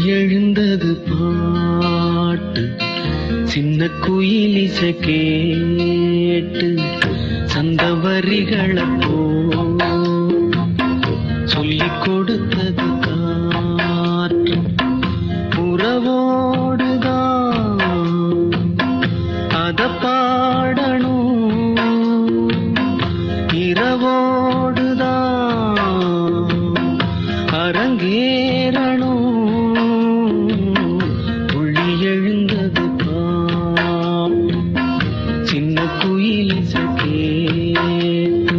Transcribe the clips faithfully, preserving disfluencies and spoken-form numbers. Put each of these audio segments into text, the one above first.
எழுந்தது பாட்டு சின்ன குயிலிச கேட்டு சந்தவரிகளை போ சொல்லிக் கொடுத்தது காற்று உறவோடுதான் அத பாடணும் இரவோடுதான் அரங்கேறணும் புள்ளி எழுந்தது பாட்டு சின்ன குயிலிச கேட்டு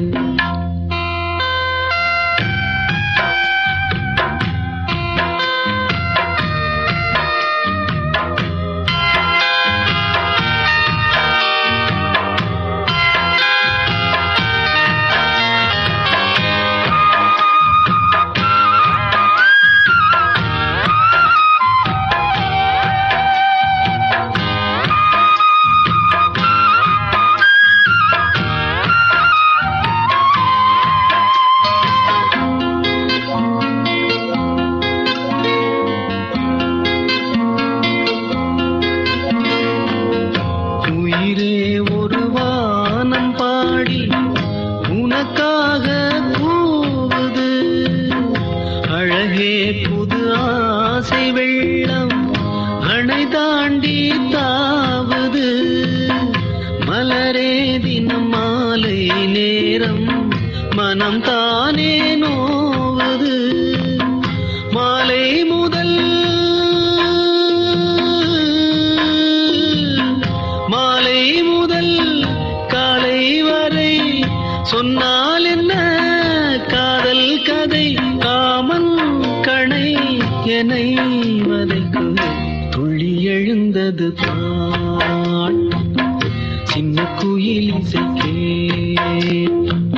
ஒரு வானம் பாடி உனக்காக கூவுது அழகே புது ஆசை வெள்ளம் அணை தாண்டி தாவுது மலரே தினம் மாலை நேரம் மனம் தானே நோவுது மாலை முதல் மாலை முதல் காலை வரை சொன்னால் என்ன காதல் கதை காமன் கணை என்னை வதைக்கு துள்ளி எழுந்தது பாட்டு சின்ன குயிலிசை கேட்டு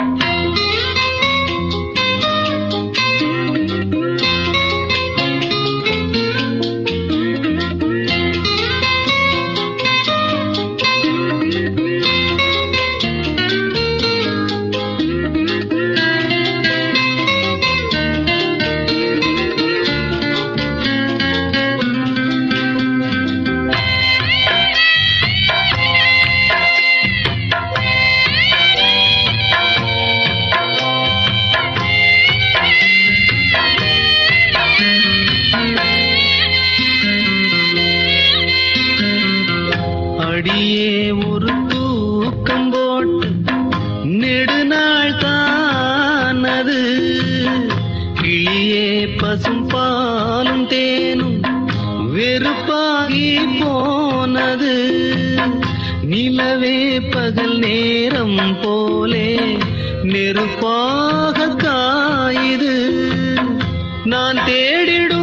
அடியே ஒரு தூக்கம் போட்டு நெடுநாள் தானது கிளியே பசும் பாலும் தேனும் வெறுப்பாகி போனது நிலவே பகல் நேரம் போலே நெருப்பாக காயுது நான் தேடிடும்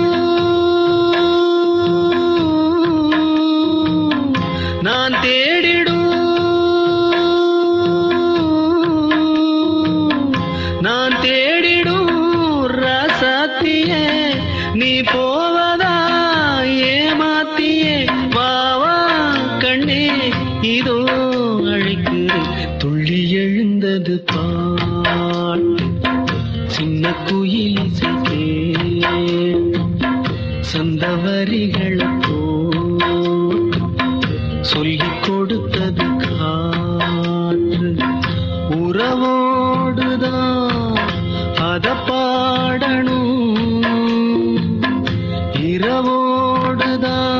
நான் தேடிடும் நான் தேடிடும் ராசாத்தியே நீ போவதா ஏமாத்தியே வாவா கண்ணே இதோ அழைக்கு துள்ளி எழுந்தது பாட்டு சின்ன குயிலிசை கேட்டு சந்தவரிகளை போ சொல்லிக் கொடுத்தது காற்று உறவோடுதான் அத பாடணும் இரவோடுதான்